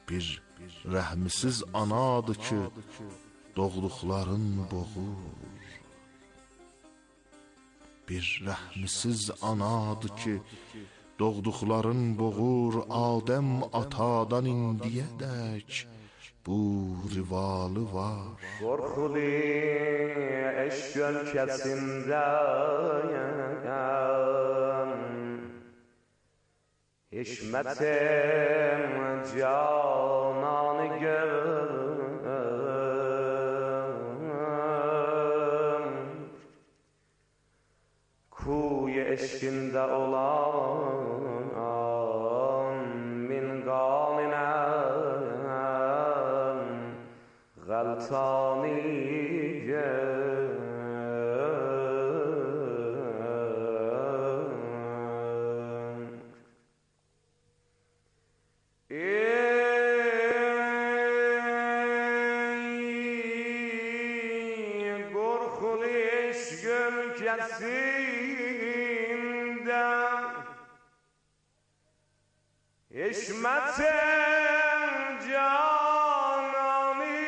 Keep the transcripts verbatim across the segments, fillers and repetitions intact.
Bir rəhmsiz anadır ki, doğduqların boğur. Bir rəhmsiz anadır ki, doğduqların boğur. Adəm atadan indiyədək bu rivalı var. Qorxuli eşq ölkəsindəyəm, hikmətim cananı gör. Kuy eşkində olan min qaminəm, غلطانی گرخلی اشگل کسیده حشمت جانانی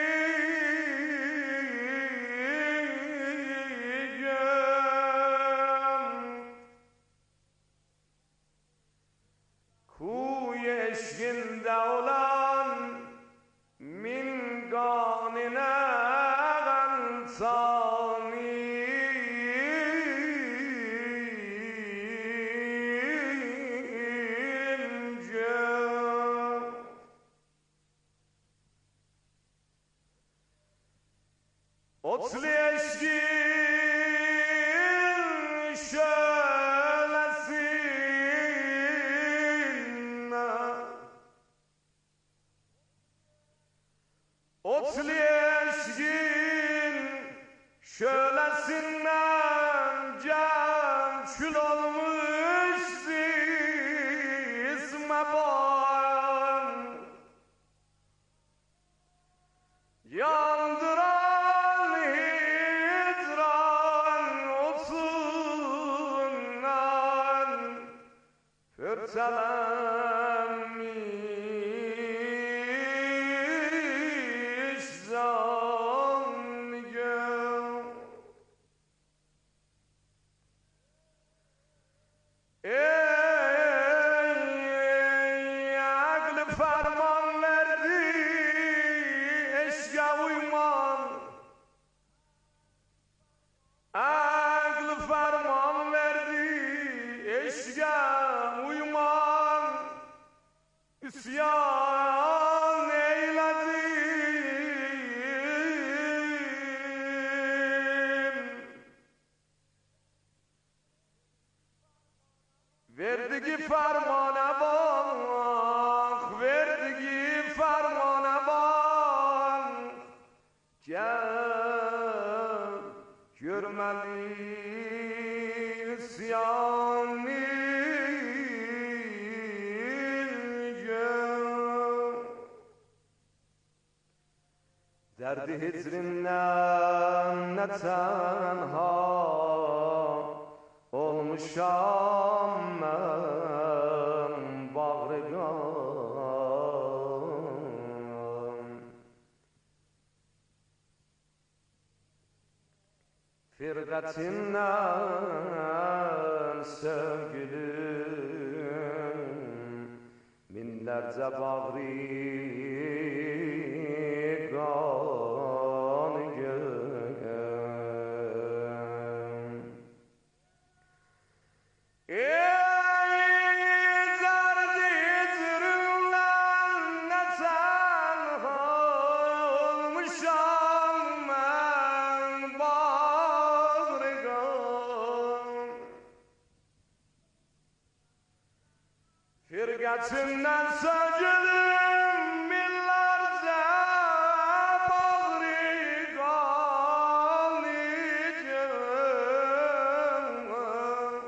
کوی اشگinde olan min ganine gantani otlu eşkin şölesin, otlu eşkin şölesinden can kül olmuş zizme bağım, yandıran hicran otundan pörtelenmiş zannigim. Ey aklı ferman verdi eşke uyman, aklı ferman verdi eşke uyman, isyan eyledim. Verdiği fermana bak, verdiği fermana bak, gel görmeli isyanı gör. Derdi hicrinden ne tenha olmuşam mən bağrıqam. Firqətindən sevgilim minlərcə bağrıqam gör. Ey derdi hicrinden ne tenha olmuşam mən bağrıqam. Firqətindən sevgilim minlərcə bağrıqam gör.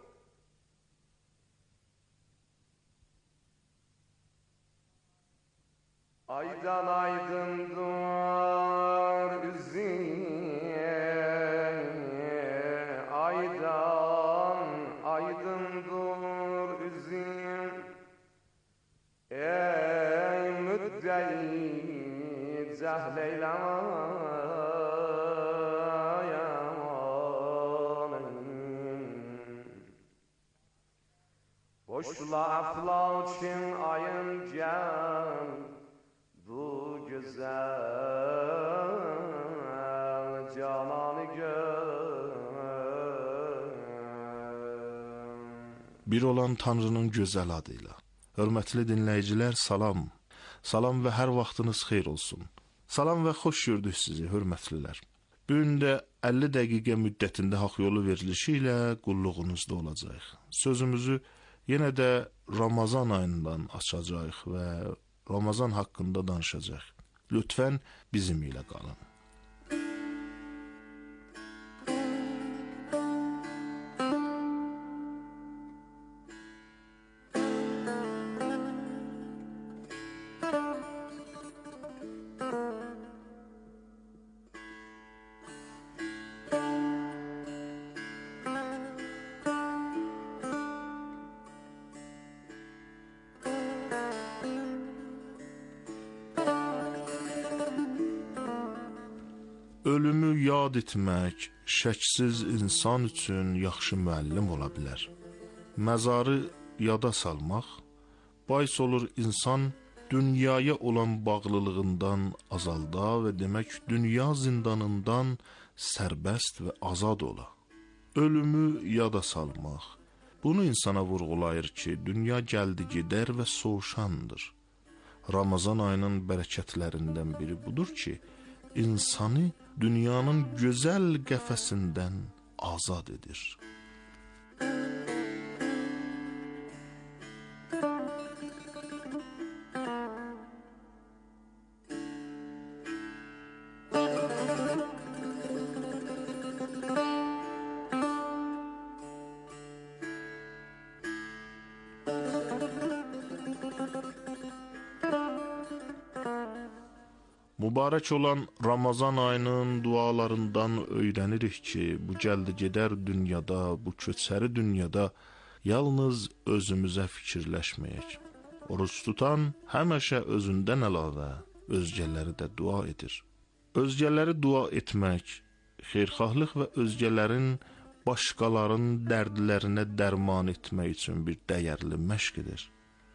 Aydan aydındır üzün, aydan aydındır üzün. Ey cəhl eyləməyəm. Boşla əflakin ayın gəl, bu güzel cananı gör. Bir olan Tanrının gözəl adıyla. Hörmətli dinləyicilər, salam. Salam və hər vaxtınız xeyir olsun. Salam və xoş gördük sizi, hörmətlilər. Bu gün də əlli dəqiqə müddətində haqq yolu verilişi ilə qulluğunuzda olacaq. Sözümüzü yenə də Ramazan ayından açacaq və Ramazan haqqında danışacaq. Lütfən bizim ilə qalın. Ölümü yad etmək şəksiz insan üçün yaxşı müəllim ola bilər. Məzarı yada salmaq bais olur insan dünyaya olan bağlılığından azalda və demək dünya zindanından sərbəst və azad ola. Ölümü yada salmaq bunu insana vurğulayır ki, dünya gəldi gedər və soğuşandır. Ramazan ayının bərəkətlərindən biri budur ki, insanı dünyanın gözəl qəfəsindən azad edir. Mübarək olan Ramazan ayının dualarından öyrənirik ki, bu gəldi-gedər dünyada, bu köçəri dünyada yalnız özümüzə fikirləşməyək. Oruç tutan həmişə özündən əlavə özgələri də dua edir. Özgələri dua etmək, xeyirxahlıq və özgələrin başqalarının dərdlərinə dərman etmək üçün bir dəyərli məşqdir.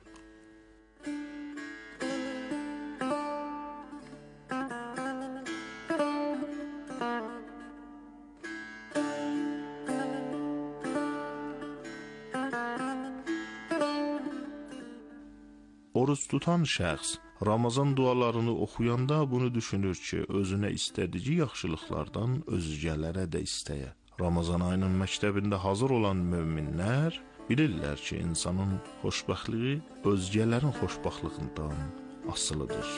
Oruç tutan şəxs Ramazan dualarını oxuyanda bunu düşünür ki, özünə istədiyi yaxşılıqlardan özgələrə də istəyə. Ramazan ayının məktəbində hazır olan möminlər bilirlər ki, insanın xoşbəxtliyi özgələrin xoşbəxtliyindən asılıdır.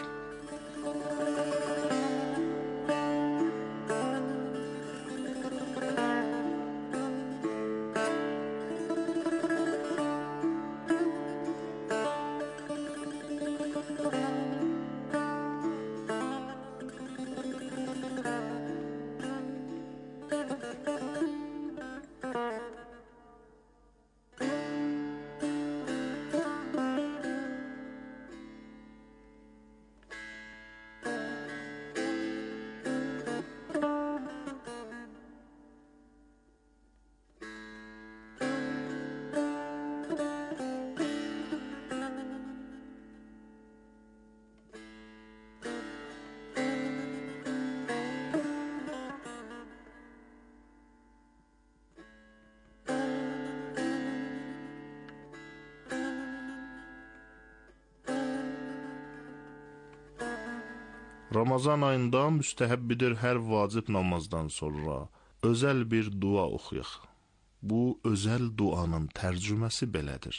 Ramazan ayında müstəhəbbidir hər vacib namazdan sonra özəl bir dua oxuyaq. Bu özəl duanın tərcüməsi belədir.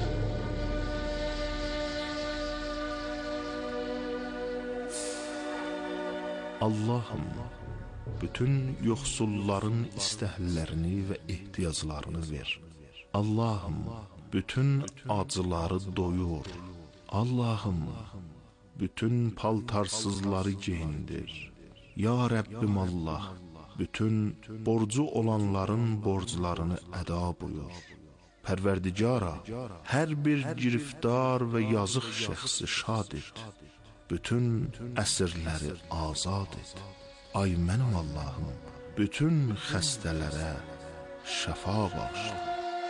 Allahım, bütün yoxsulların istəklərini və ehtiyaclarını ver. Allahım, bütün acıları doyur. Allahım, bütün paltarsızları geyindir. Ya Rəbbim Allah, bütün borcu olanların borclarını əda buyur. Pərverdigara, hər bir giriftar və yazıq şəxsi şad et. bütün əsirləri azad et. Ay mənim Allahım, bütün xəstələrə şəfa bağışla.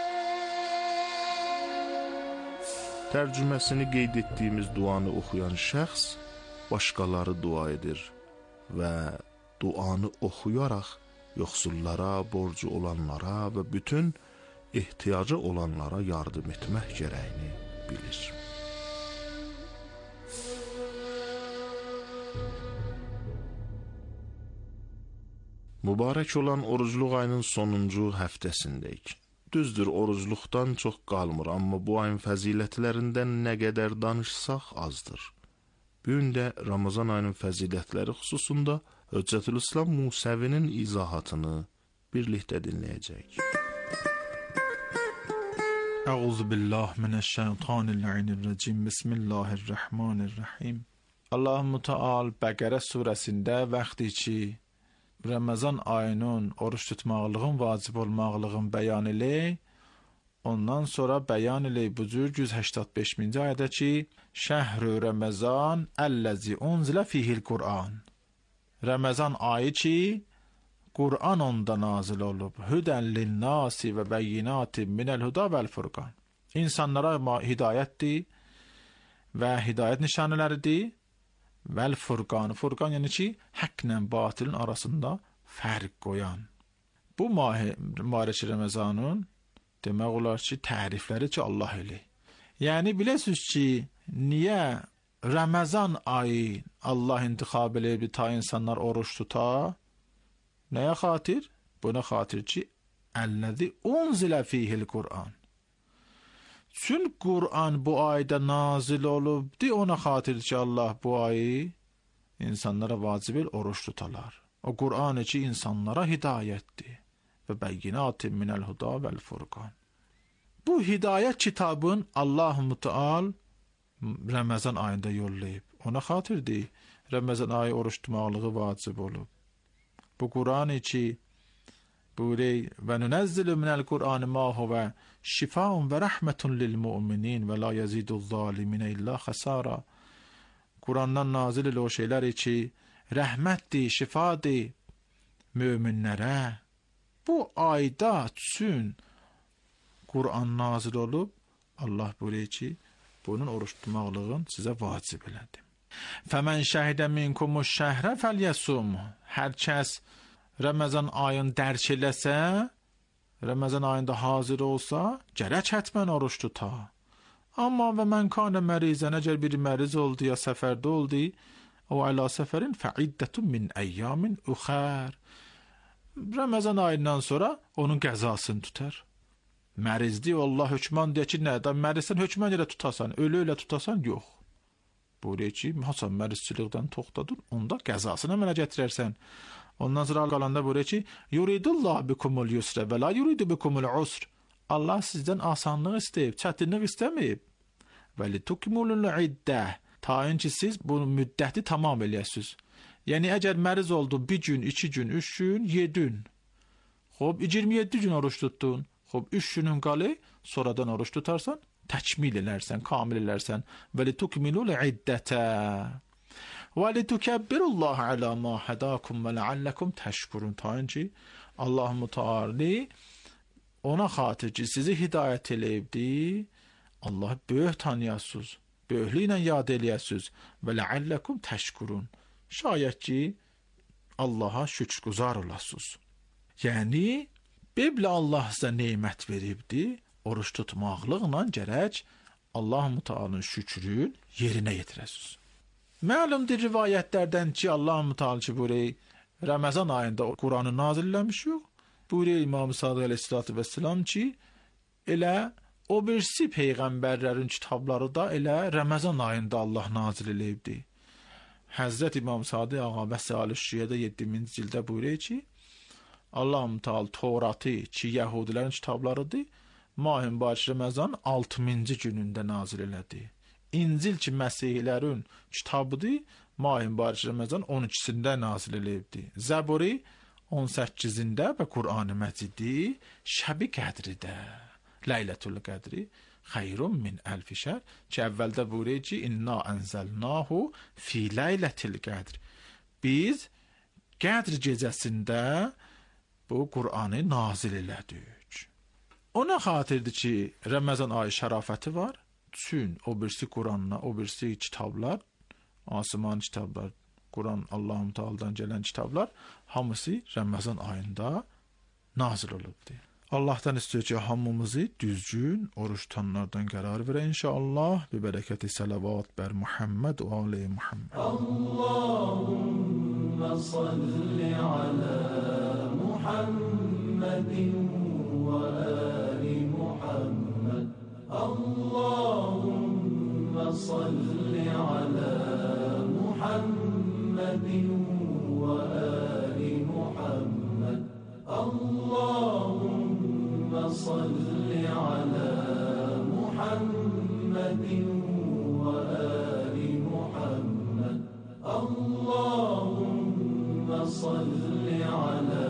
Tərcüməsini qeyd etdiyimiz duanı oxuyan şəxs başqaları dua edir və duanı oxuyaraq yoxsullara, borcu olanlara və bütün ehtiyacı olanlara yardım etmək gərəyini bilir. Mübarək olan orucluq ayının sonuncu həftəsindəyik. Düzdür, orucluqdan çox qalmır, amma bu ayın fəzilətlərindən nə qədər danışsaq azdır. Bu gün də Ramazan ayının fəzilətləri xüsusunda Hüccətülislam Musəvinin izahatını birlikdə dinləyəcəyik. Əuzu billah minəşşeytanirracim. Bismillahirrahmanirrahim. Allah-u Teala Bəqərə surəsində vaxtı ki Ramazan ayının oruç tutmağlığın vacib olmağlığın bəyan eləyir. Ondan sonra bəyan eləyir bu cür yüz səksən beşinci ayədə ki, Şəhr-ü Ramazan əlləzi unzilə fihil Qur'an. Ramazan ayı ki, Qur'an onda nazil olub. Hüdən linnasi və bəyyinatin minəl huda vəl furqan. İnsanlara hidayətdir və hidayət nişanələridir. Vəl furqan, furqan yəni ki, həqqlə batilin arasında fərq qoyan. Bu mübarək Ramazanın demək olar ki, tərifləri ki, Allah eləyir. Yəni biləsiniz ki, niyə Ramazan ayı Allah intixab eləyib ta insanlar oruç tuta? Nəyə xatir? Buna xatir ki, əlləzi unzilə fihil Qur'an. Çün Qur'an bu ayda nazil olubdi, ona xatir ki, Allah bu ayı insanlara vacib el oruç tutalar. O Qur'an ki, insanlara hidayətdir. Və bəyyinatin minəl huda vəl furqan. Bu hidayət kitabın Allah-u Teala Ramazan ayında yollayıb. Ona xatirdir, Ramazan ayı oruç tutmaqlığı vacib olub. Bu Qur'an ki, buyurur və nunəzzilu minəl Qur'an ma huvə şifaun və rəhmətun lil mu'minin və la yazidul zaliminə illə xəsara. Qur'andan nazil elə o şeylər ki, rəhmətdir, şifadır möminlərə. Bu ayda üçün Qur'an nazil olub, Allah buyurur ki, bunun oruç tutmaqlığın sizə vacib elədi. Fəmən şəhidə minkumuş şəhrə fəlyəsum. Hər kəs Ramazan ayını dərk eləsə, Ramazan ayında hazır olsa, gərək hətmən oruç tuta. Amma və mən kanə mərizən, əgər bir məriz oldu ya səfərdə oldu, o əla səfərin fəiddətun min əyyamin uxər. Ramazan ayından sonra onun qəzasını tutar. Mərizdi, Allah hökman deyə ki, nədən mərizsən hökman elə tutasan, ölü elə tutasan, yox. Buyuruyor ki, hasan mərizçilikdən toxtadın, onda qəzasını əmələ gətirərsən. Ondan sonra qalanda buyuruyor ki, yuridullah bikumul yusra və la yuridu bikumul usr. Allah sizdən asanlıq istəyib, çətinlik istəməyib. Və litukmulul iddə. Tayin ki, siz bu müddəti tamam eləyəsiniz. Yəni, əgər məriz oldun bir gün, iki gün, üç gün, yedi gün. Xob, iyirmi yeddi gün oruç tutdun. Xob, üç günün qalı, sonradan oruç tutarsan, təkmil elərsən, kamil elərsən. Və litukmulul iddətə. Və litukəbbirullah alə ma hədakum və ləalləkum təşkurun. Tayin ki, Allah-u Teala ona xatir ki, sizi hidayət eləyibdir. Allah böyük tanıyasınız, böyüklü ilə yad eləyəsiniz və ləalləkum təşkurun. Şayət ki, Allaha şükrgüzar olasınız. Yəni, belə Allah sizə neymət veribdir, oruç tutmaqlıqla gərək Allah-u Teala'nın şükrün yerinə yetirəsiniz. Məlumdur rivayətlərdən ki, Allah-u Teala ki, buyuruyor, Ramazan ayında Qur'anı nazilləmiş yox. Buyuruyor İmam Sadiq Aleyhisselatü Vesselam ki, elə o birisi peyğəmbərlərin kitabları da elə Ramazan ayında Allah nazil eləyibdir. Həzrət İmam Sadiq Ağa Vəsəl-i-Şiyədə yeddinci cildə buyuruyor ki, Allah-u Teala Tevratı ki, Yahudilərin kitablarıdır, Mah-ı Mübarək Ramazan altıncı günündə nazil elədi. İncil ki, Məsihlərin kitabıdır, Mah-ı Mübarək Ramazan on ikisində nazil eləyibdir. Zəburi on səkkizində və Qur'an-ı Məcidi Şəbi Qədridə, Leylətul Qədri xeyrun min elfi şehr ki əvvəldə buyuruyor ki inna enzelnahu fi leyletil qadr. Biz Qədr gecəsində bu Qur'anı nazil elədik. Ona xatirdir ki Ramazan ayı şərafəti var. Çün o birisi Qur'anla, o birisi kitablar, asman kitablar, Qur'an Allah'ın Teala'dan gələn kitablar hamısı Ramazan ayında nazil olubdur. Allah'tan istiyor ki hamımızı düzgün oruç tutanlardan qərar verə inşallah. Bi bərəkəti salavat bər Muhammed və ali Muhammed. Allahümme salli ala Muhammedin və ali Muhammed. Allahümme salli ala Muhammedin və ali Muhammed. Allahümme salli ala Muhammedin ve ali Muhammed. Allahümme salli ala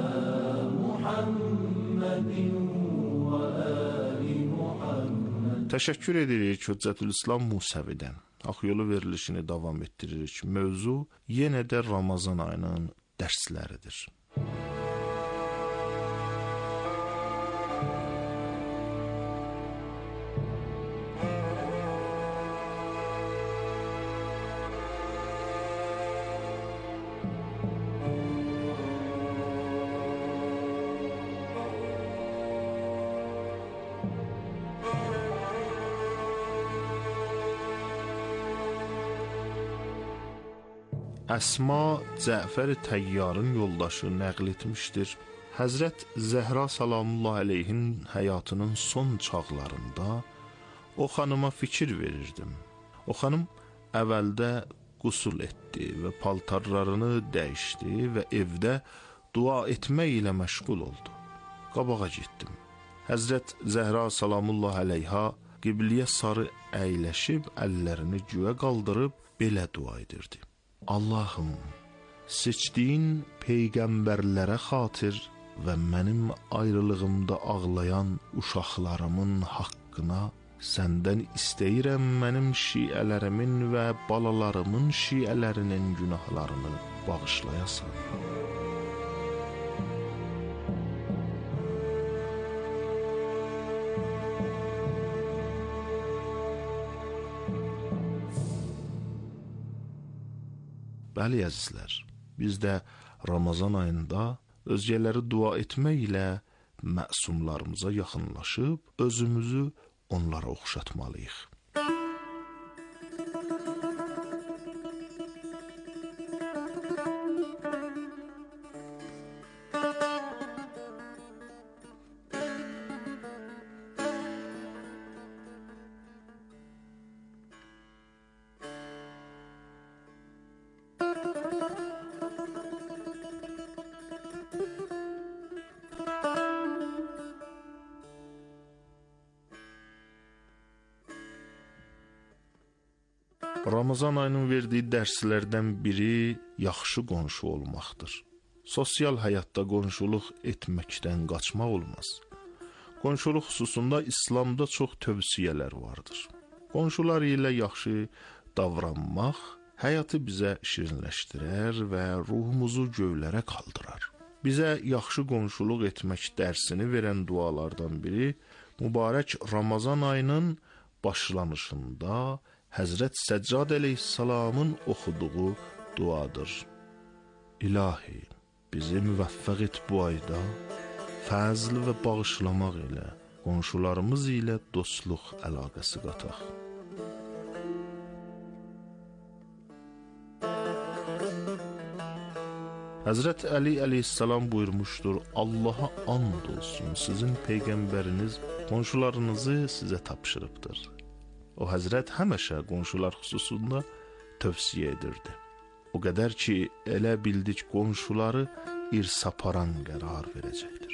Muhammedin ve ali Muhammed. Təşəkkür edirik Hüccətülislam Musəvidən. Axyolu verilişini davam etdiririk. Mövzu yenə də Ramazan ayının dərsləridir. Əsma Cəfər Təyyarın yoldaşı nəql etmişdir. Həzrət Zəhra salamullah əleyhin həyatının son çağlarında o xanıma fikir verirdim. O xanım əvvəldə qusul etdi və paltarlarını dəyişdi və evdə dua etmək ilə məşğul oldu. Qabağa getdim. Həzrət Zəhra salamullah əleyha qibliyə sarı əyləşib əllərini göyə qaldırıb belə dua edirdi. Allahım, seçdiyin peyğəmbərlərə xatir və mənim ayrılığımda ağlayan uşaqlarımın haqqına səndən istəyirəm mənim şiələrimin və balalarımın şiələrinin günahlarını bağışlayasan. Bəli əzizlər, biz də Ramazan ayında özgələri dua etmək ilə məsumlarımıza yaxınlaşıb özümüzü onlara oxşatmalıyıq. Ramazan ayının verdiyi dərslərdən biri yaxşı qonşu olmaqdır. Sosial həyatda qonşuluq etməkdən qaçmaq olmaz. Qonşuluq xüsusunda İslamda çox tövsiyələr vardır. Qonşular ilə yaxşı davranmaq həyatı bizə şirinləşdirər və ruhumuzu göylərə qaldırar. Bizə yaxşı qonşuluq etmək dərsini verən dualardan biri mübarək Ramazan ayının başlanışında Həzrət Səccad əleyhissalamın oxuduğu duadır. İlahi, bizi müvəffəq et bu ayda, fəzl və bağışlamaq ilə, qonşularımız ilə dostluq əlaqəsi qataq. Həzrət Əli əleyhissalam buyurmuşdur, Allaha and olsun, sizin peyğəmbəriniz qonşularınızı sizə tapşırıbdır. O həzrət həmişə qonşular xüsusunda tövsiyə edirdi. O qədər ki, elə bildik qonşuları irsaparan qərar verəcəkdir.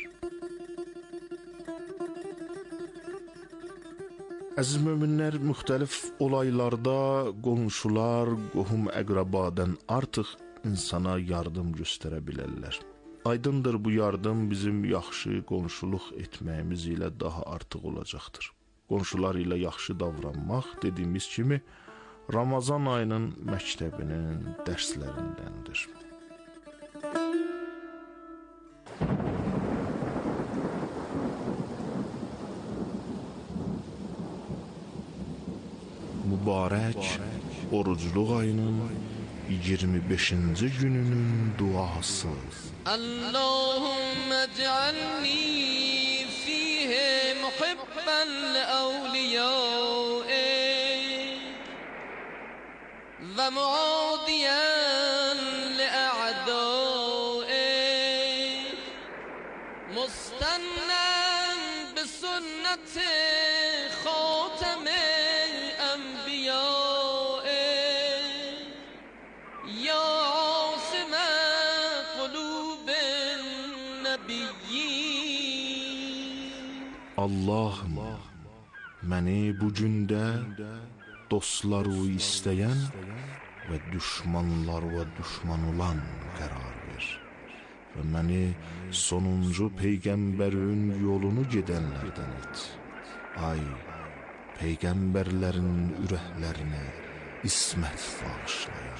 Əziz möminlər, müxtəlif olaylarda qonşular, qohum əqrabadan artıq insana yardım göstərə bilərlər. Aydındır bu yardım bizim yaxşı qonşuluq etməyimiz ilə daha artıq olacaqdır. qonşular ilə yaxşı davranmaq dediyimiz kimi Ramazan ayının məktəbinin dərslərindəndir. Mübarək orucluq ayının iyirmi beşinci gününün duası. Allahümme ec'alni fihi muhibben li'awliyâik ve muadiyen li'a'dâik mustannen bi sünneti khâtemi Allahım, məni bu gündə dostları istəyən və düşmanlar və düşman olan qərar ver və məni sonuncu peyğəmbərin yolunu gedənlərdən et. Ay, peyğəmbərlərin ürəklərinə ismət bağışlayır.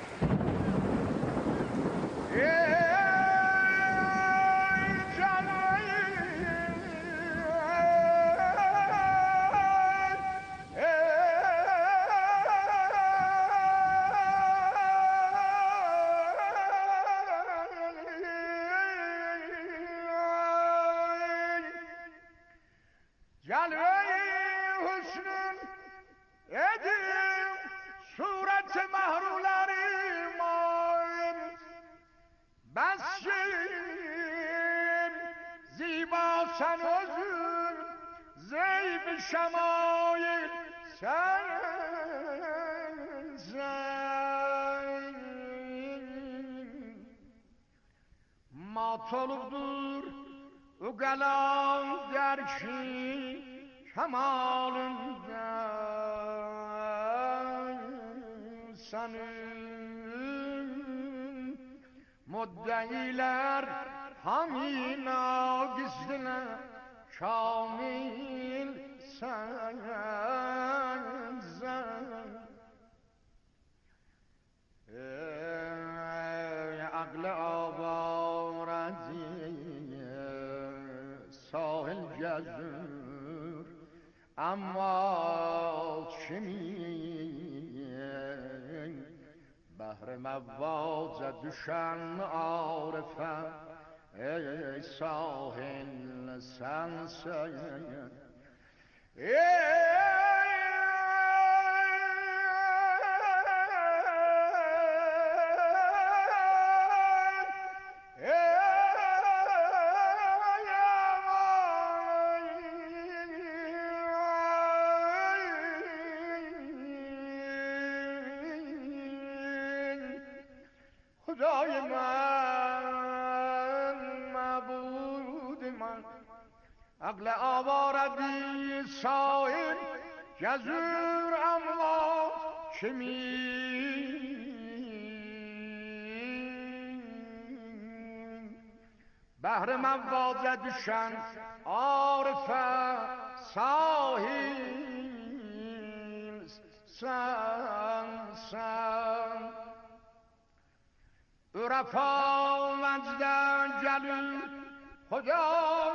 Sen özün zeyb şemail sen sen mat olubdur o qalan derki kemalından senin muddeiler hamina gizdiler kamil sen sen ey aklı avaracı sahil gezür ama kimin bahri mevvaca düşen arife ey sahil sen sen ey Hudâi men, mabûd men, akl avaradi sahil gezür ama kimin bahri mevvaze düşen arife sahil sen sen Ürefa vecden gelir Hoca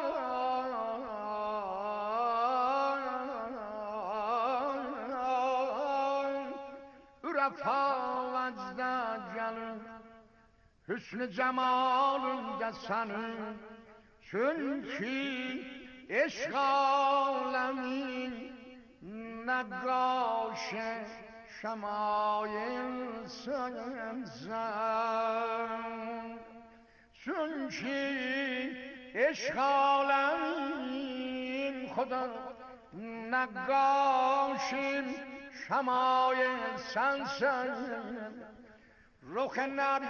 Ürefa vecden gelir Hüsnü cemalinde senin Çünkü eşk alemin Neggaşe şemail sen sen Çünkü eşk alemin Huda neggaşin şemail sen sen Ruh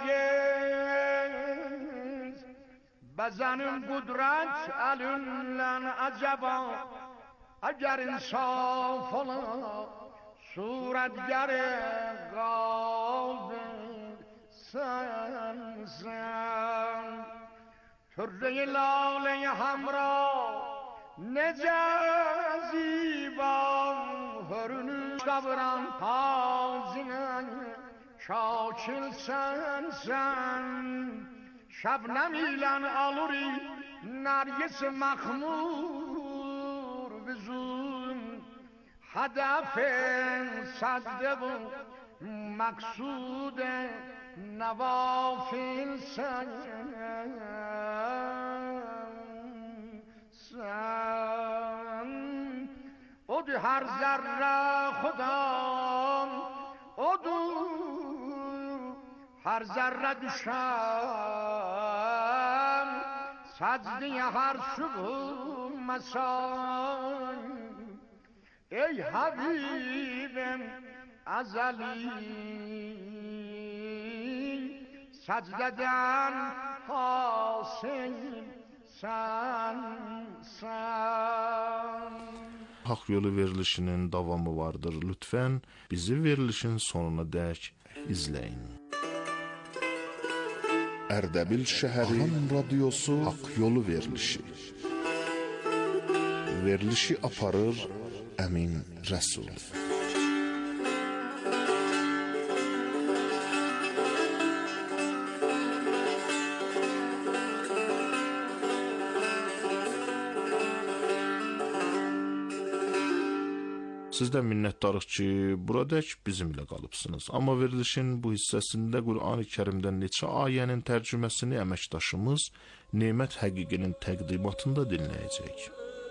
nergiz bezenin kudret elinlen acaba Eğer insaf ola suretgâr-ı kalbin sen sen Türre-i lâle-i hamra nece zîb savuran tazine şakil sen sen şebnem ilan aluri nergis mahmur vüzun hedefin sadde bu maksud nevafil sen sen odur her zerre Khudam odur her zerre düşen secdeye her şubh mesan ey Habibim azali secdeden hasil sen sen. Haq yolu verilişinin davamı vardır. Lütfen bizi verilişin sonuna dək izləyin. Ərdəbil şəhəri Ahan radiosu Haq yolu verilişi. Verilişi aparır Əmin Rəsul. Sizdən minnətdarıq ki, buradək bizimlə qalıbsınız. Amma verilişin bu hissəsində Qur'an-ı Kərimdən neçə ayənin tərcüməsini əməkdaşımız Nemət Həqiqinin təqdimatında dinləyəcək.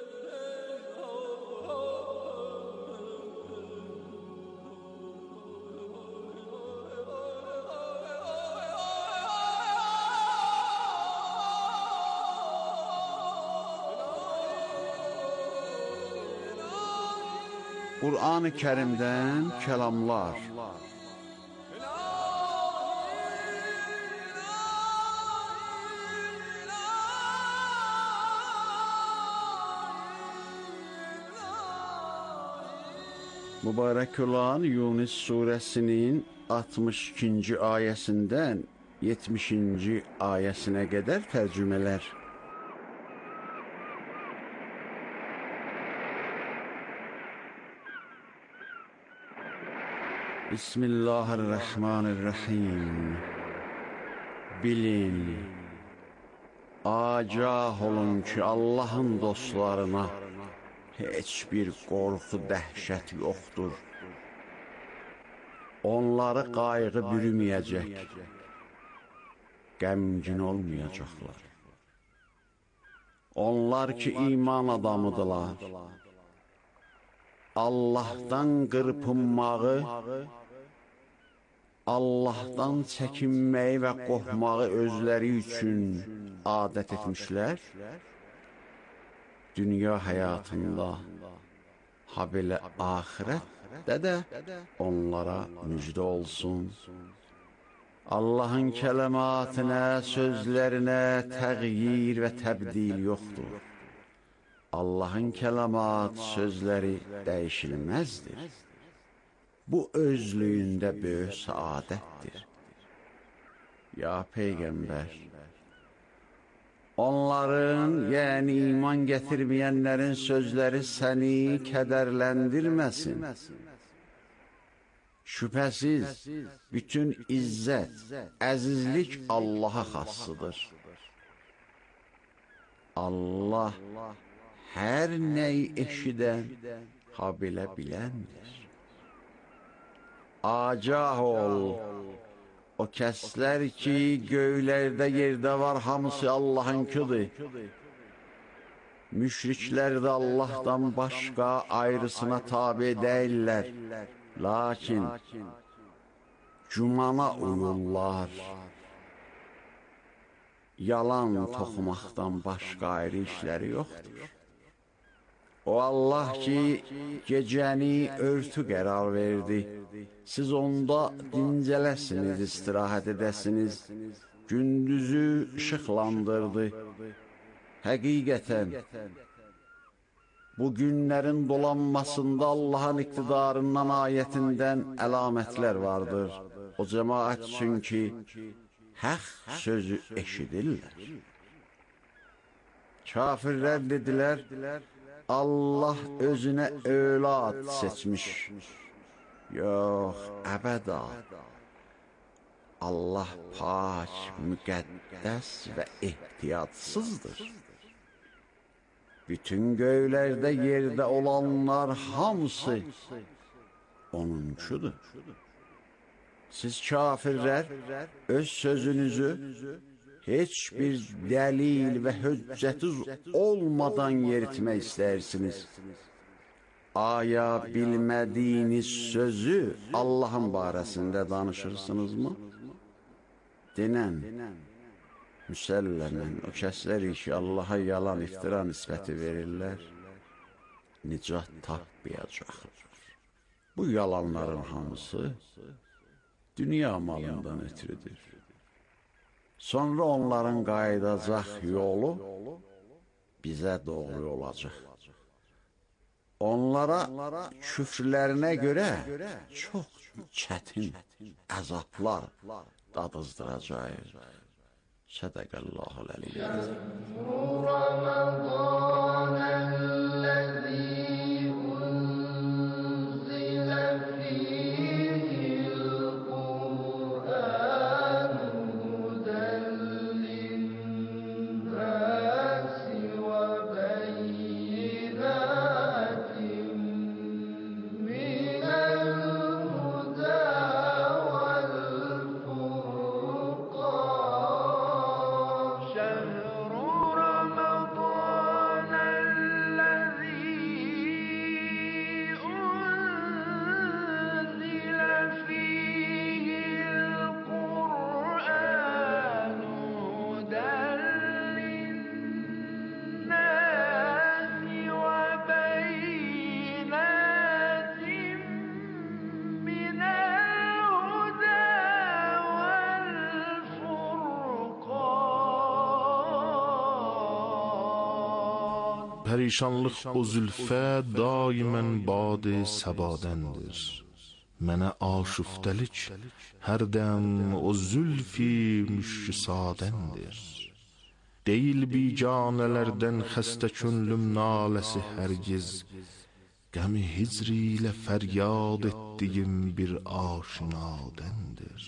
Qur'an-ı Kərimdən kəlamlar. Mübarək olan Yunus surəsinin altmış ikinci ayəsindən yetmişinci ayəsinə qədər tərcümələr. Bismillahirrahmanirrahim. Bilin, agah olun ki, Allahın dostlarına heç bir qorxu, dəhşət yoxdur. Onları qayğı bürüməyəcək, qəmgin olmayacaqlar. Onlar ki, iman adamıdırlar. Allah'tan qırpınmağı, Allah'tan çəkinməyi və qorxmağı özləri üçün adət etmişlər. Dünya həyatında, ha belə ahirətdə də onlara müjdə olsun. Allah'ın kələmatına, sözlərinə təğyir və təbdil yoxdur. Allah'ın kəlamat sözləri dəyişilməzdir. Bu özlüyündə böyük saadətdir. Ya Peyğəmbər, onların, yəni iman gətirməyənlərin sözləri səni kədərləndirməsin. Şübhəsiz, bütün izzət, əzizlik Allaha xassıdır. Allah hər nəyi eşidən, ha belə biləndir. Agah ol, o kəslər ki, göylərdə, yerdə var, hamısı Allahınkıdır. Müşriklər də Allahdan başqa ayrısına tabi deyirlər. Lakin cümana uyurlar. Yalan toxumaqdan başqa ayrı işləri yoxdur. O Allah ki, gecəni örtü qərar verdi. Siz onda dincələsiniz, istirahət edəsiniz. Gündüzü işıqlandırdı. Həqiqətən, bu günlərin dolanmasında Allahın iqtidarından, ayətindən əlamətlər vardır. O cəmaət üçün ki, haqq sözü eşidirlər. Kafirlər dedilər, Allah özünə övlad seçmiş. Yox, əbəda. Allah pak, müqəddəs və ehtiyatsızdır. Bütün göylərdə, yerdə olanlar hamısı onunkudur. Siz kafirlər öz sözünüzü heç bir dəlil və hüccətiz olmadan yeritmək istəyirsiniz. Aya bilmədiyiniz sözü Allahın barəsində danışırsınızmı? Denən, müsəlləmən o kəslər ki, Allaha yalan iftira nisbəti verirlər, nicat tapmayacaqlar. Bu yalanların hamısı dünya malından ötürüdür. Sonra onların qayıdacaq yolu bizə doğru olacaq. Onlara küfrlərinə görə çox çətin əzablar dadızdıracaq. Sədəqəllahul əliyyəm. Pərişanlıq o zülfə daimən bad-ı səbadəndir. Mənə aşüftəlik hərdəm o zülfi müşkisadəndir. Deyil biganələrdən xəstə könlüm naləsi hərgiz, qəmi hicri ilə fəryad etdiyim bir aşinadəndir.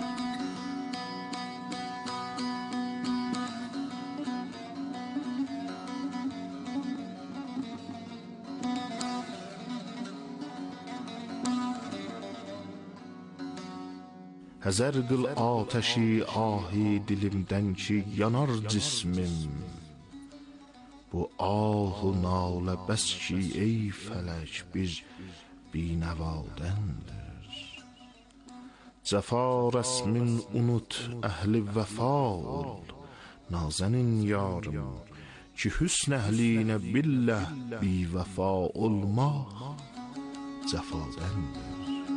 Həzər qıl atəşi ahi dilimdən ki yanar cismim. Bu ahu nalə bəs ki ey fələk bir binəvadəndir. Cəfa rəsmin unut əhli vəfa ol, nazənin yarım ki hüsn əhlinə billəh bi vəfa olmaq cəfadəndir.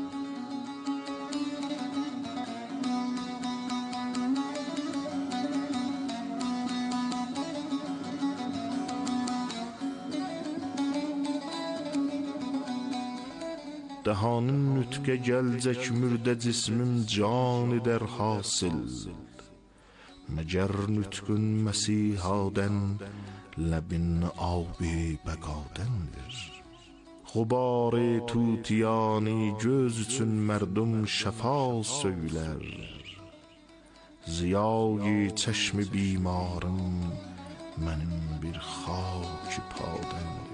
Dəhanın nütqə gəlcək mürdə cismim can edər hasil. Məgər nütqün Məsihədən ləbin abi bəqadəndir. Xubar-ı tutiyani göz üçün mərdum şəfa söylər. Ziyayı çəşmi bimarım mənim bir xaki padəndir.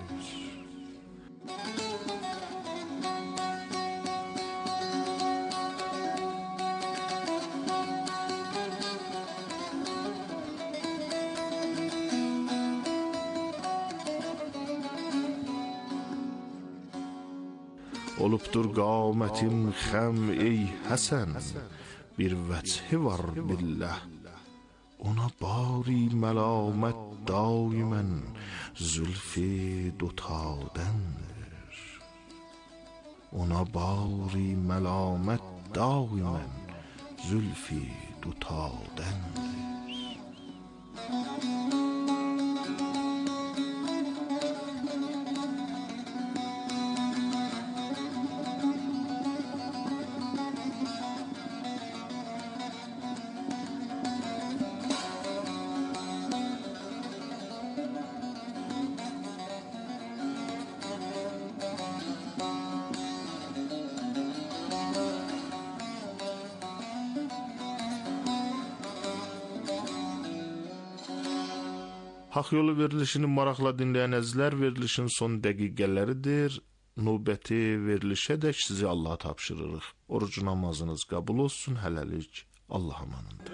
Olubdur qamətim xəm ey Həsən, bir vəchi var billəh. Ona bari məlamət daimən zülfi dutadəndir. Ona bari məlamət daimən zülfi dutadəndir. Haq Yolu verilişini maraqla dinləyən əzizlər, verilişin son dəqiqələridir. Növbəti verilişədək sizi Allaha tapşırırıq. Oruc namazınız qəbul olsun, hələlik Allah amanında.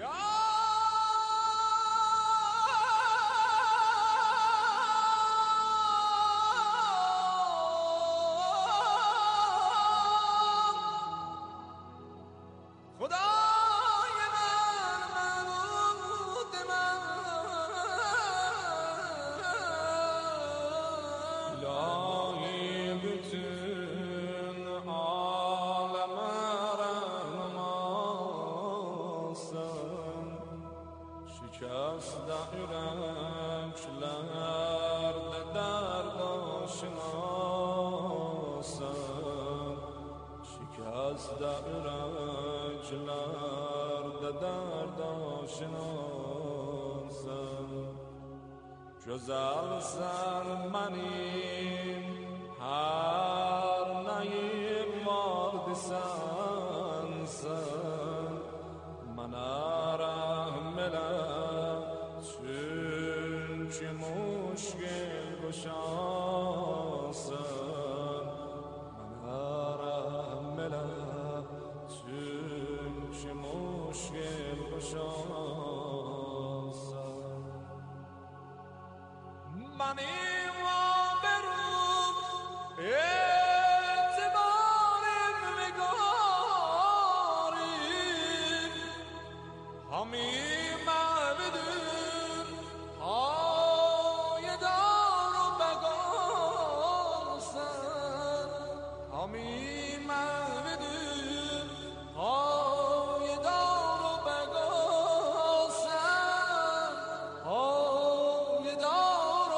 Güzel sen benim her neyim vardı sensin. Bana rahmet eyle çünkü müşkil kuşansın. Bana rahmet eyle çünkü müşkil kuşansın. Benim haberim etibarım ve garim Hamim abidim hayedar begarsan Hamim abidim hayedar begarsan hayedar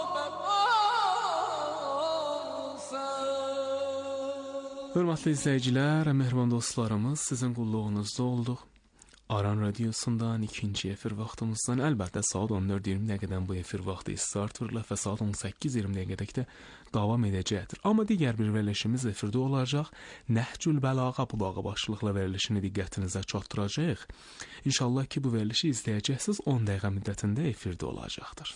Hörmətli izləyicilər, mehriban dostlarımız, sizin qulluğunuzda olduq. Aran Radiosundan ikinci efir vaxtımızdan əlbəttə saat on dörd iyirmi dəqiqədən bu efir vaxtı start verilir və saat on səkkiz iyirmi dəqiqədək də davam edəcəkdir. Amma digər bir verilişimiz efirdə olacaq. Nəhcül Bəlağa bulağı başlıqlı verilişini diqqətinizə çatdıracağıq. İnşallah ki, bu verilişi izləyəcəksiniz, on dəqiqə müddətində efirdə olacaqdır.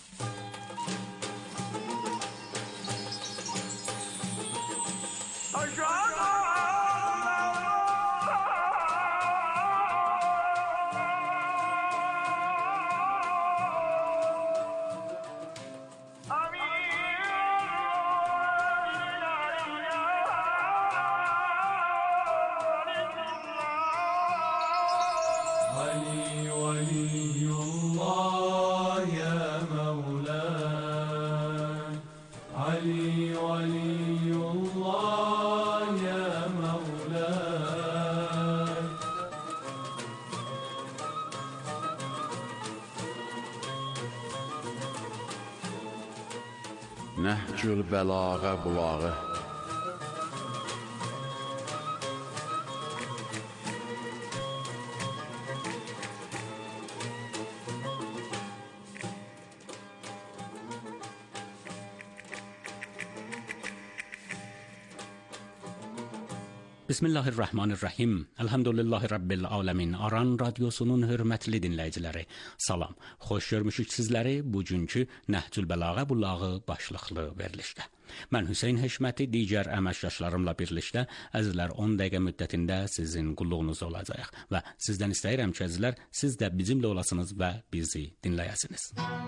Nəhcül Bəlağa bulağı Bismillahirrahmanirrahim. Elhamdülillahi Rabbil alemin. Aran Radiosunun hörmətli dinləyiciləri, salam. Xoş görmüşük sizləri bugünkü Nəhcül Bəlağa bulağı başlıqlı verilişdə. Mən Hüseyn Heşməti digər əməkdaşlarımla birlikdə əzizlər on dəqiqə müddətində sizin qulluğunuzda olacağıq və sizdən istəyirəm ki, əzizlər, siz də bizimlə olasınız və bizi dinləyəsiniz.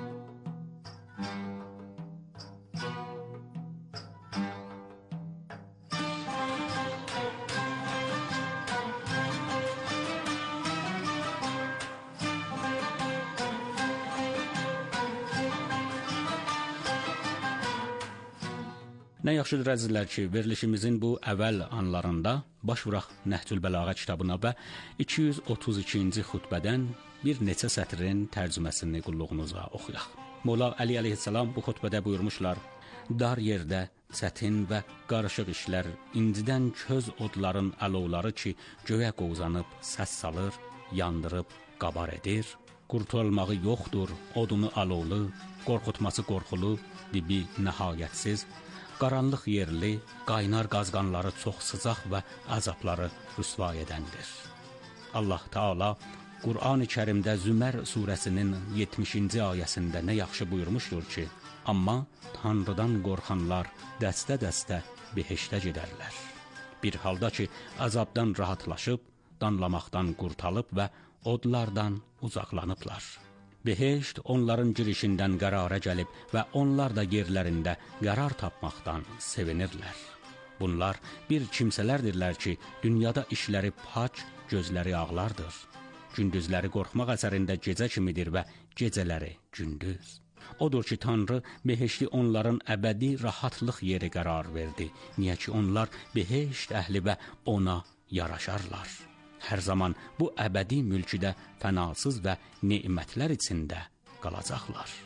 Nə yaxşıdır əzizlər ki, verilişimizin bu əvvəl anlarında baş vuraq Nəhcül Bəlağa kitabına və iki yüz otuz ikinci xutbədən bir neçə sətrin tərcüməsini qulluğunuza oxuyaq. Molla Əli əleyhissalam bu xutbədə buyurmuşlar: dar yerdə çətin və qarışıq işlər, incidən köz odların əlovları ki, göyə qovzanıb səs salır, yandırıb qabar edir. Qurtulmağı yoxdur, odunu alovlu, qorxutması qorxulu, dibi nəhayətsiz. Qaranlıq yerli, qaynar qazqanları çox sıcaq və əzabları rüsva edəndir. Allah Teala Qur'an-ı Kərimdə Zümər surəsinin yetmişinci ayəsində nə yaxşı buyurmuşdur ki, amma Tanrıdan qorxanlar dəstə-dəstə behiştə gedərlər. Bir halda ki, əzabdan rahatlaşıb, danlamaqdan qurtalıb və odlardan uzaqlanıblar. Behişt onların girişindən qərara gəlib və onlar da yerlərində qərar tapmaqdan sevinirlər. Bunlar bir kimsələrdirlər ki, dünyada işləri pak, gözləri ağlardır. Gündüzləri qorxmaq əsərində gecə kimidir və gecələri gündüz. Odur ki, Tanrı behişti onların əbədi rahatlıq yeri qərar verdi. Niyə ki, onlar behişt əhli və ona yaraşarlar. Hər zaman bu əbədi mülküdə fənasız və nemətlər içində qalacaqlar.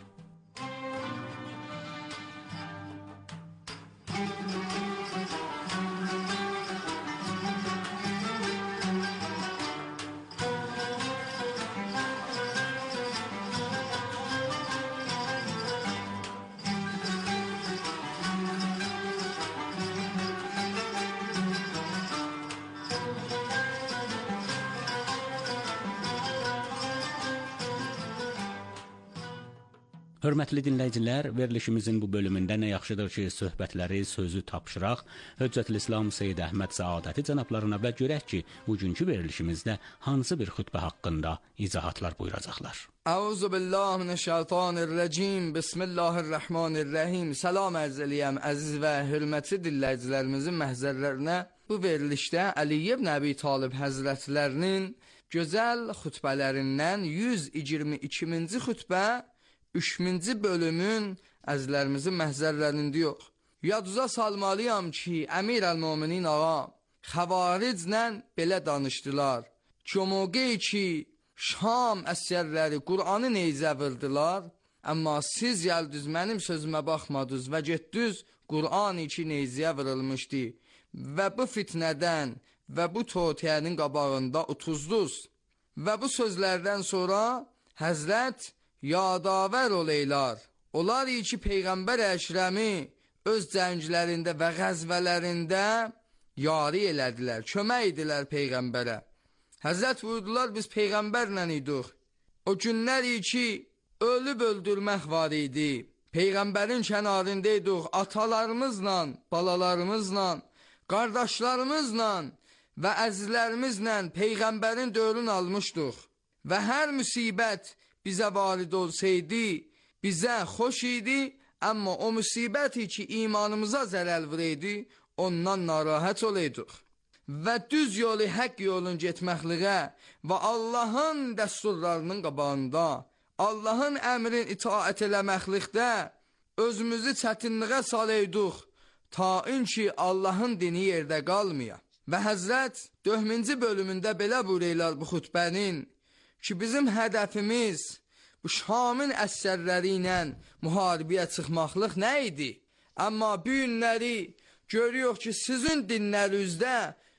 Hörmətli dinləyicilər, verilişimizin bu bölümündə nə yaxşıdır ki, söhbətləri, sözü tapşıraq Höccətülislam Seyyid Əhməd Səadəti cənablarına və görək ki, bugünkü verilişimizdə hansı bir xütbə haqqında izahatlar buyuracaqlar. Əuzu billahi mineşşeytanirracim. Bismillahirrahmanirrahim. Salam ərz eləyəm əziz və hörmətli dinləyicilərimizin məhzərlərinə. Bu verilişdə Əli ibn Əbi Talib həzrətlərinin gözəl xütbələrindən yüz iyirmi ikinci xütbə üçüncü bölümün əzizlərimizin məhzərlərində yox. Yaduza salmalıyam ki, Əmir əl-Müminin ağa xəvariclə belə danışdılar. Ki, o mövqeyi ki, Şam əsgərləri Qur'anı neyzə vırdılar, amma siz gəldiniz, mənim sözümə baxmadınız və getdiniz Qur'an iki neyzəyə vırılmışdı və bu fitnədən və bu totiyənin qabağında utuzdunuz. Və bu sözlərdən sonra Həzrət yadavər oleylar. Onlar ki, Peyğəmbər Əkrəmi öz cənglərində və qəzvələrində yari elədilər, kömək idilər Peyğəmbərə. Həzrət buyurdular, biz Peyğəmbərlə idik. O günlər ki, ölüb öldürmək var idi. Peyğəmbərin kənarında idik, atalarımızla, balalarımızla, qardaşlarımızla və əzizlərimizlə Peyğəmbərin dövrünü almışdıq. Və hər müsibət bizə varid olsaydı, bizə xoş idi, amma o müsibəti ki, imanımıza zərər vuraydı, ondan narahat olaydıq. Və düz yolu, haqq yolun getməkliğə və Allahın dəsturlarının qabağında, Allahın əmrin itaət eləməklikdə özümüzü çətinliğə salaydıq, ta ki, Allahın dini yerdə qalmaya. Və Həzrət dördüncü bölümündə belə buyururlar bu xütbənin, ki, bizim hədəfimiz bu Şamın əsgərləri ilə müharibəyə çıxmaqlıq nə idi? Amma bu günləri görüyoruz ki, sizin dinlərinizdə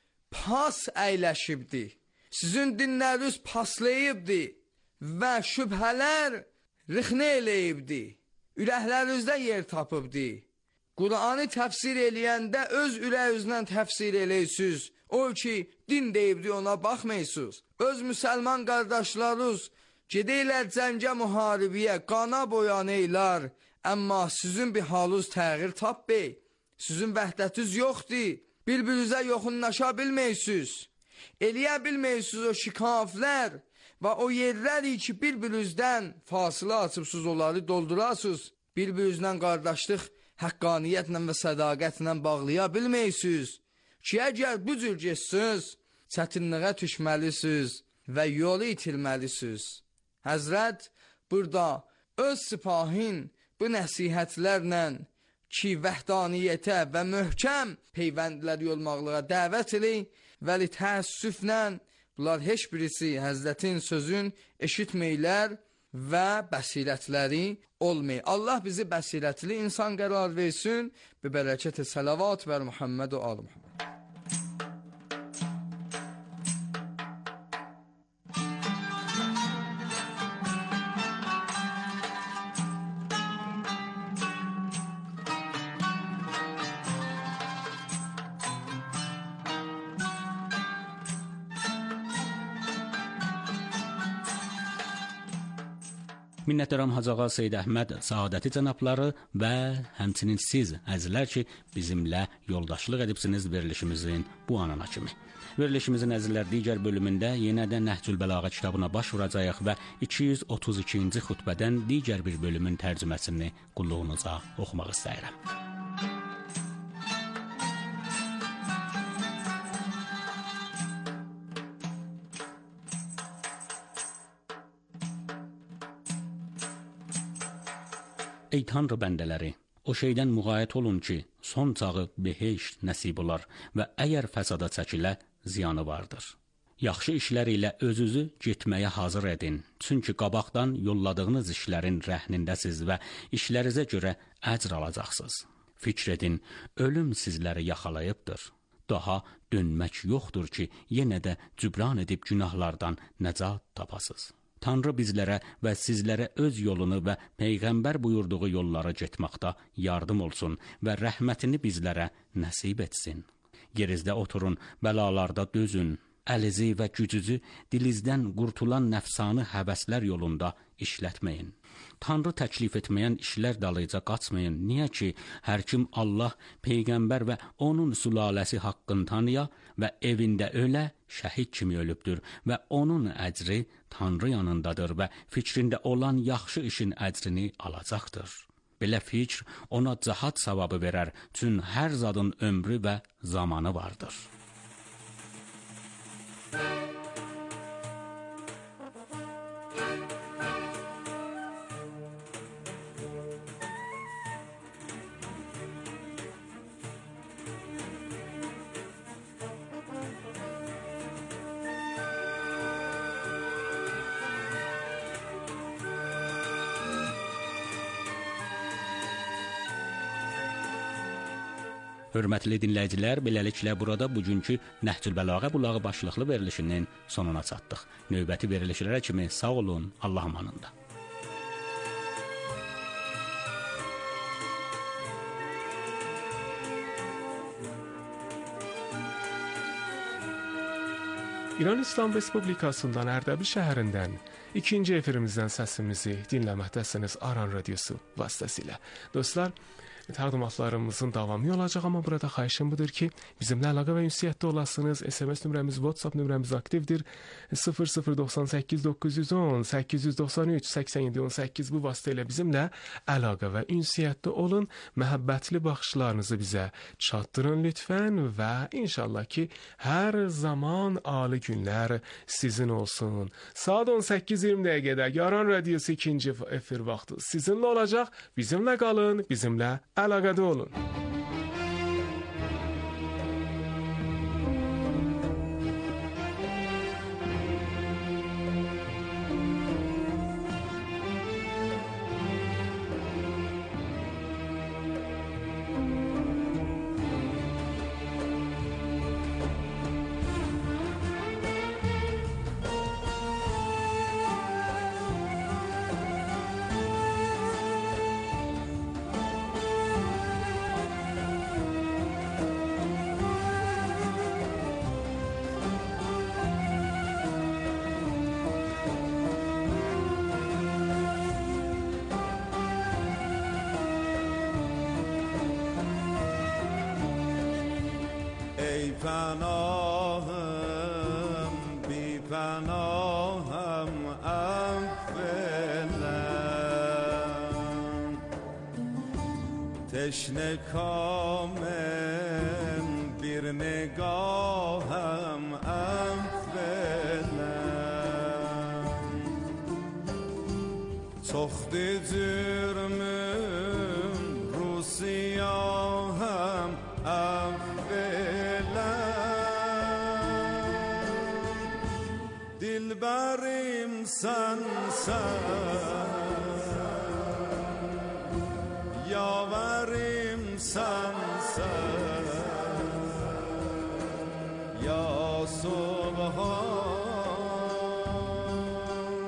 pas əyləşibdi. Sizin dinləriniz paslayıbdi və şübhələr rixnə eləyibdi. Ürəklərinizdə yer tapıbdi. Qur'anı təfsir eləyəndə öz ürəyinizlə təfsir eləyirsiniz. O ki, din deyibdi, ona baxmayısınız. Öz müsəlman qardaşlarınız gedəylər cəngə müharibəyə, qana boyanaylar. Amma sizin bir halınız təğyir tapbey. Sizin vəhdətiniz yoxdur. Bir-birinizə yoxunlaşa bilməysiniz. Eləyə bilməysiniz o şikaflər və o yerləri ki, bir-birinizdən fasilə açıbsınız, onları doldurasınız. Bir-birinizlə qardaşlıq həqqaniyyətlə və sədaqətlə bağlaya bilməysiniz. Ki, əgər bu cür geçsiniz, çətinliğə düşməlisiniz və yolu itirməlisiniz. Həzrət burada öz sipahin bu nəsihətlərlə ki, vəhdaniyyətə və möhkəm peyvəndlər yolmaqlığa dəvət edin və təəssüflə bunlar heç birisi Həzrətin sözün eşitməylər və bəsirətləri olmayı. Allah bizi bəsirətli insan qərar versin. Bi bərəkət-i salavat və Muhammed və Ali Muhammed. Minnətdaram Hacı Ağa Seyid Əhməd Səadəti cənabları və həmçinin siz əzizlər ki, bizimlə yoldaşlıq edibsiniz verilişimizin bu anına kimi. Verilişimizin əzizlər digər bölümündə yenə də Nəhcül Bəlağə kitabına baş vuracağıq və iki yüz otuz ikinci xutbədən digər bir bölümün tərcüməsini qulluğunuza oxumaq istəyirəm. Ey Tanrı bəndələri, o şeydən müğayət olun ki, son çağı behişt nəsib olar və əgər fəsada çəkilə, ziyanı vardır. Yaxşı işlər ilə özünüzü getməyə hazır edin, çünki qabaqdan yolladığınız işlərin rəhnindəsiz və işlərinizə görə əcr alacaqsınız. Fikr edin, ölüm sizləri yaxalayıbdır. Daha dönmək yoxdur ki, yenə də cübran edib günahlardan nəcat tapasız. Tanrı bizlərə və sizlərə öz yolunu və Peyğəmbər buyurduğu yollara getməkdə yardım olsun və rəhmətini bizlərə nəsib etsin. Yerizdə oturun, bəlalarda dözün, əlizi və gücüzü dilizdən qurtulan nəfsanı həvəslər yolunda işlətməyin. Tanrı təklif etməyən işlər dalıca qaçmayın. Niyə ki, hər kim Allah, Peyğəmbər və onun sülaləsi haqqını tanıya və evində ölə, şəhid kimi ölübdür və onun əcri Tanrı yanındadır və fikrində olan yaxşı işin əcrini alacaqdır. Belə fikr ona cəhat savabı verər, çünki hər zadın ömrü və zamanı vardır. Hörmətli dinləyicilər, beləliklə burada bugünkü Nəhcül Bəlağə bulağı başlıqlı verilişinin sonuna çatdıq. Növbəti verilişlərə kimi sağ olun, Allah amanında. İran İslam Respublikasından Ərdəbil şəhərindən ikinci efirimizdən səsimizi dinləməkdəsiniz Aran Radiosu vasitəsilə. Dostlar, təqdimatlarımızın davamı olacaq, amma burada xahişim budur ki, bizimlə əlaqə və ünsiyyətdə olasınız. S M S nömrəmiz, WhatsApp nömrəmiz aktivdir. sıfır sıfır doxsan səkkiz doqquz yüz on səkkiz yüz doxsan üç səksən yeddi on səkkiz bu vasitə ilə bizimlə əlaqə və ünsiyyətdə olun. Məhəbbətli baxışlarınızı bizə çatdırın lütfən və inşallah ki, hər zaman ali günlər sizin olsun. Saat on səkkiz iyirmi dəqiqədə Aran Radiosu ikinci efir vaxtı sizinlə olacaq. Bizimlə qalın, bizimlə əlaqədə olun. پناهم بی پناهم افلم تشنه کامم بیر نگاهم افلم سخت جرمم رو سیاهم افلم دلبریم سنسن یاوریم سنسن یا سبحان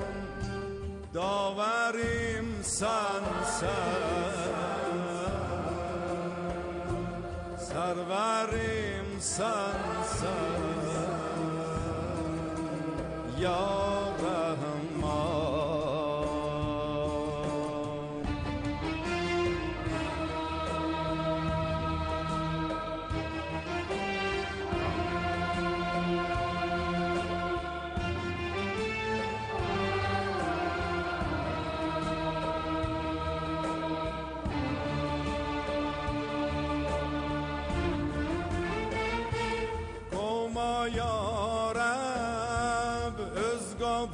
داوریم سنسن سروریم سنسن یا رحمان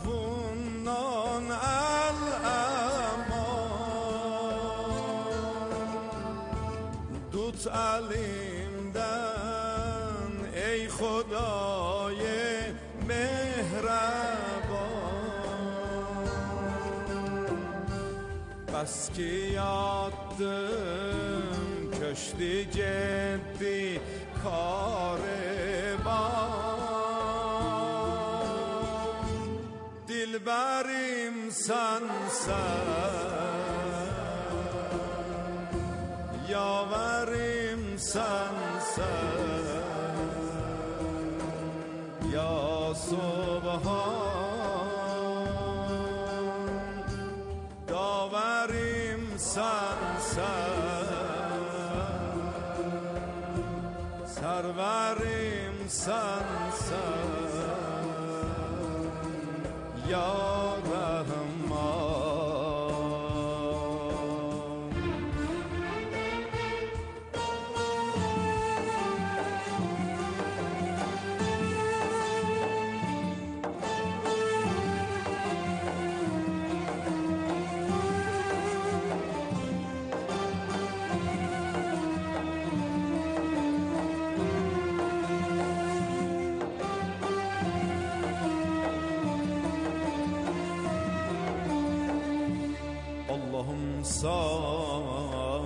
afundan el-eman tut elimden ey Khuday mehreban bas ki yattım köşkü ciddi kariban dilberim sensen yaverim sensen ya Subhan daverim sensen serverim sensen ya Rahman Allah'ım san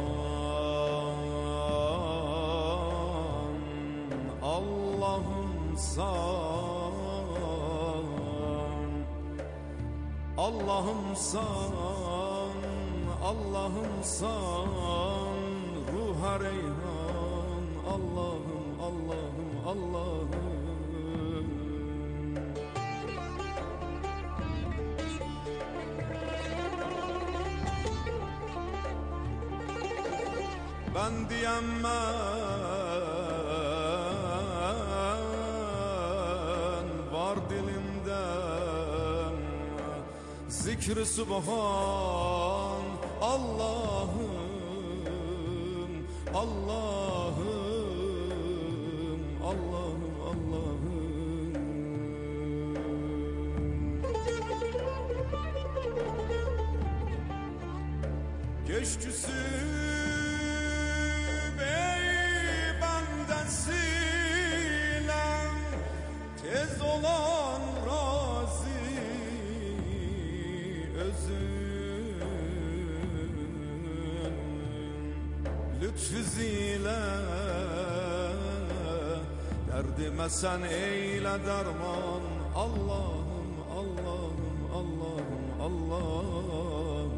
Allah'ım san Allah'ım san Allah'ım san ruha reyhan Allah'ım Allah'ım Allah'ım ben diyemem var dilimde zikr-i subhan Allah'ım Allah'ım Allah'ım Allah'ım geçküsü tez olan razı özün lütfüzile derdime sen eyle derman Allah'ım Allah'ım Allah'ım Allah'ım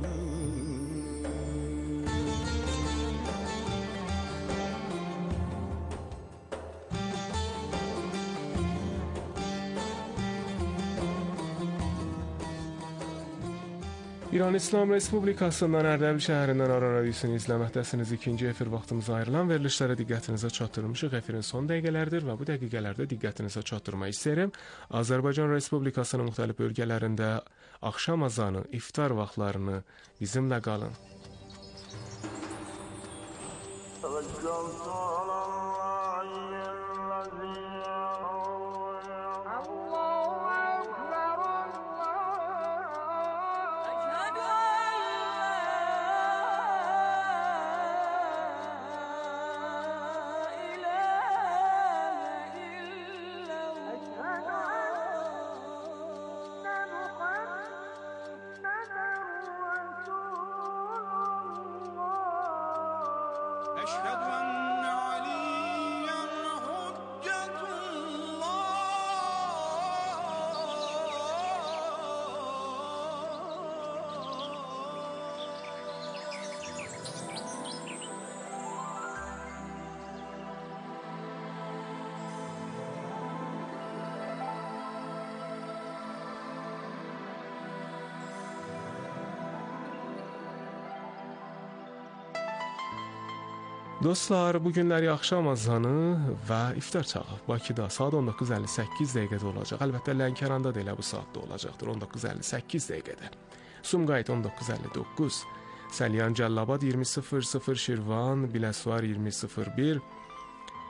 İran İslam Respublikasından Ərdəbil şəhərindən Aran Radiosunu izləməkdəsiniz. İkinci efir vaxtımıza ayrılan verilişlərə diqqətinizə çatdırmışıq. Efirin son dəqiqələrdir və bu dəqiqələrdə diqqətinizə çatdırmaq istəyirəm. Azərbaycan Respublikasının müxtəlif bölgələrində axşam azanı, iftar vaxtlarını bizimlə qalın. Dostlar, bu günləri axşam azanı və iftar çağı Bakıda saat on doqquz əlli səkkiz dəqiqədə olacaq. Əlbəttə Lənkəranda da elə bu saatda olacaqdır, on doqquz əlli səkkiz dəqiqədə. Sumqayıt on doqquz əlli doqquz, Səlyan Cəllabad iyirmi sıfır sıfır, Şirvan, Biləsuvar iyirmi sıfır bir,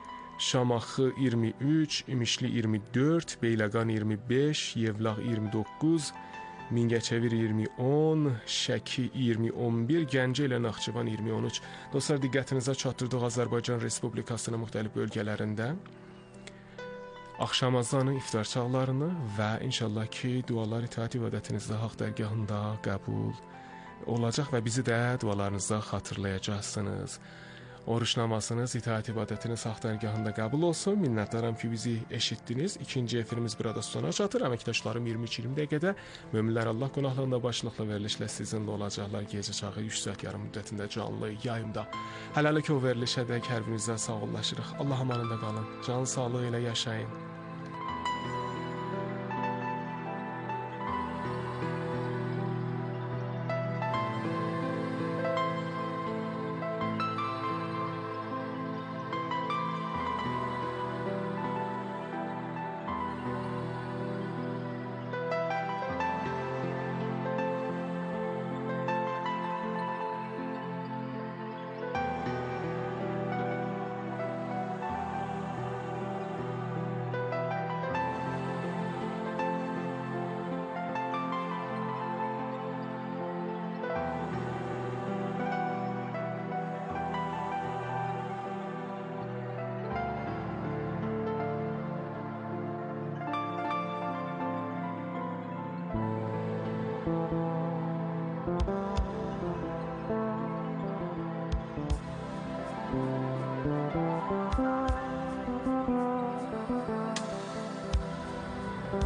Şamaxı iyirmi üç, İmişli iyirmi dörd, Beyləqan iyirmi beş, Yevlax iyirmi doqquz, Mingəçevir iyirmi on, Şəki iyirmi on bir, Gəncə ilə Naxçıvan iyirmi on üç. Dostlar, diqqətinizə çatdırdıq Azərbaycan Respublikasının müxtəlif bölgələrində axşam azanı, iftar çağlarını və inşallah ki, dualar itaat ibadətinizdə Haqq dərgahında qəbul olacaq və bizi də dualarınızda xatırlayacaqsınız. Oruç namazınız, itaat ibadətiniz Haqq dərgahında qəbul olsun. Minnətdaram ki, bizi eşitdiniz. İkinci efirimiz burada sona çatır. Əməkdaşlarım iyirmi üç iyirmi dəqiqədə möminlər Allah qonaqlığında başlıqlı verilişlə sizinlə olacaqlar. Gecə çağı üç saat yarım müddətində canlı yayımda. Hələlik o verilişədək hər birinizə sağollaşırıq. Allah amanında qalın. Can sağlığı ilə yaşayın.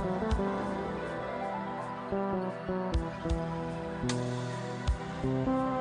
Thank you.